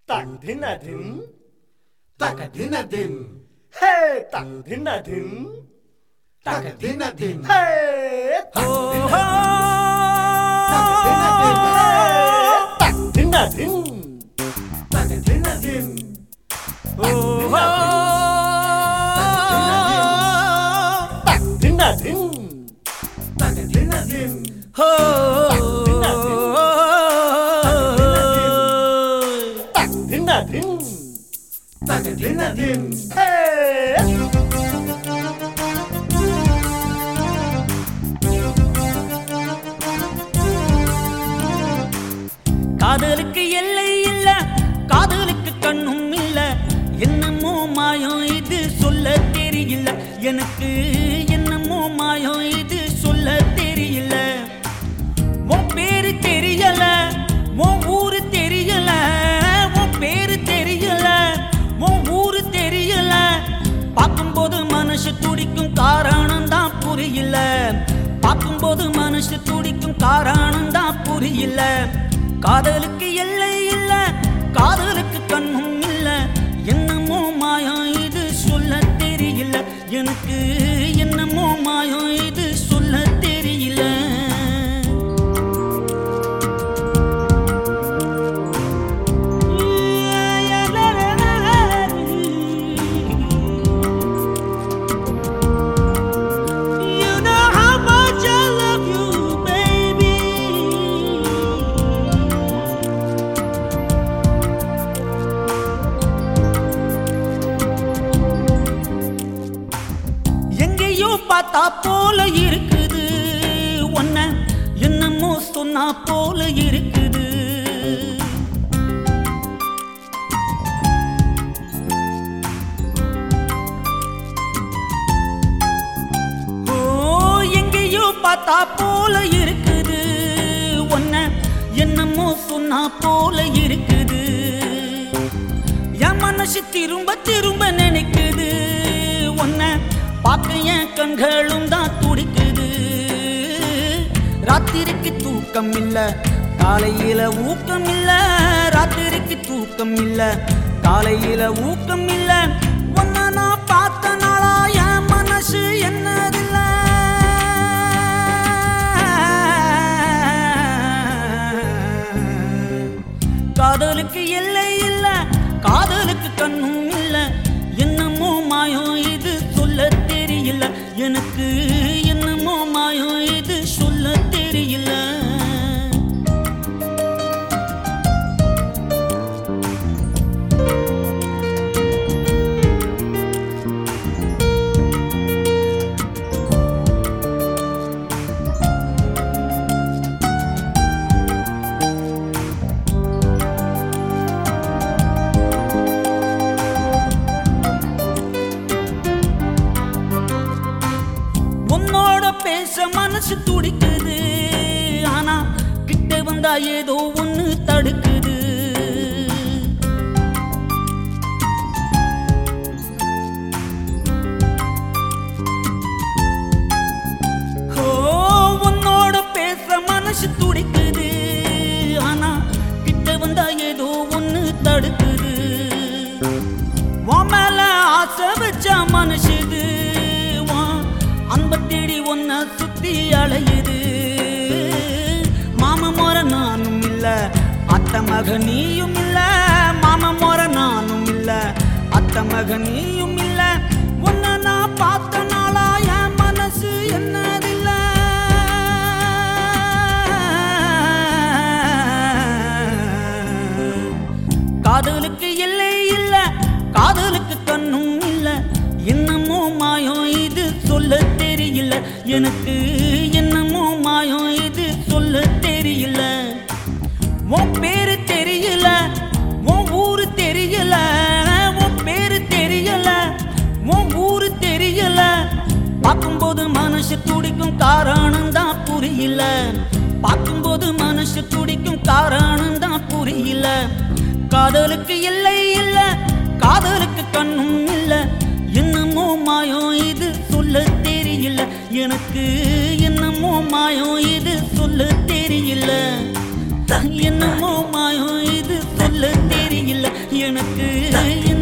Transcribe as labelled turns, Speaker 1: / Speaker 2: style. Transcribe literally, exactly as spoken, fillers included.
Speaker 1: ตักดินอะดิน
Speaker 2: ตักดินอะดิน
Speaker 1: เฮ้ตักดินอะดิน
Speaker 2: ตักดินอะดิน
Speaker 1: เฮ้ตักดินอะดินตักดินอะดิน
Speaker 2: ตักดินอะดิน
Speaker 1: โอ้โหตักดินอะดิน
Speaker 2: ตักดินอะดิน
Speaker 1: โอ้ตักดินอะดิน
Speaker 2: ตักดินอะดิน
Speaker 1: เฮ้
Speaker 3: காதலுக்கு எல்லை இல்ல காதலுக்கு கண்ணும் இல்ல என்னமோ மாயம் இது சொல்ல தெரியல எனக்கு என்னமோ மாயம் இது சொல்ல தெரியல உன் பேரு தெரியல உன் ஊரு தெரியல உன் பேரு தெரியல உன் ஊரு தெரியல பார்க்கும்போது மனசு துடிக்கும் காரணம் தான் புரியல பார்க்கும்போது மனசு துடிக்கும் காரணம் தான் புரியல காதலுக்கு எல்லை இல்ல காதலுக்கு கண்ணும் இல்ல என்னமோ மாயம் இது சொல்ல தெரியல எனக்கு என்னமோ மாயம் இது சொல்ல தெரியல பார்த்தா போல இருக்குது ஒன்ன என்னமோ சொன்னா போல இருக்குது ஓ எங்கேயோ பார்த்தா போல இருக்குது ஒன்ன என்னமோ சொன்னா போல இருக்குது என் மனசு திரும்ப திரும்ப நினைக்குது ஒன்ன பார்க்க என் கண்களும் தான் துடிக்குது ராத்திரிக்கு தூக்கம் இல்ல காலையில ஊக்கம் இல்ல ராத்திரிக்கு தூக்கம் இல்ல காலையில ஊக்கம் இல்ல ஒன்ன நான் பார்த்த நாளா என் மனசு என்னதில்ல காதலுக்கு எல்லை இல்ல காதலுக்கு கண்ணும் இல்ல என்னமோ மாயம் இது சொல்ல தெரியல எனக்கு என்னமோ மாயம் இது சொல்ல தெரியல பேச மனசு துடிக்குது ஆனா கிட்ட வந்தா ஏதோ ஒண்ணு தடுக்குது ஓ உன்னோட பேச மனசு துடிக்குது ஆனா கிட்ட வந்தா ஏதோ ஒண்ணு தடுக்குது உன் மேல ஆசை வச்ச மனசுது அன்ப தேடி ஒன்ன சுத்தி அலையுது மாம மோர நானும் இல்ல அத்த மக நீயும் இல்ல மாம மோர நானும் இல்ல அத்த மக நீயும் இல்ல ஒன்ன நான் பார்த்த நாளா என் மனசு என்னதில்ல காதலுக்கு எல்லை இல்ல காதலுக்கு கண்ணும் இல்ல என்னமோ மாயம் இது சொல்ல தெரியல எனக்கு என்னமோ மாயம் இது சொல்ல தெரியல உன் பேரு தெரியல உன் ஊரு தெரியல உன் பேரு தெரியல உன் ஊரு தெரியல பார்க்கும்போது மனசு துடிக்கும் காரணம் தான் புரியல பார்க்கும்போது மனசு துடிக்கும் காரணம் தான் புரியல காதலுக்கு எல்லை இல்ல காதலுக்கு கண்ணும் இல்ல என்னமோ மாயம் இது சொல்ல தெரியல எனக்கு என்னமோ மாயம் இது சொல்ல தெரியல என்னமோ மாயம் இது சொல்ல சொல்ல தெரியல எனக்கு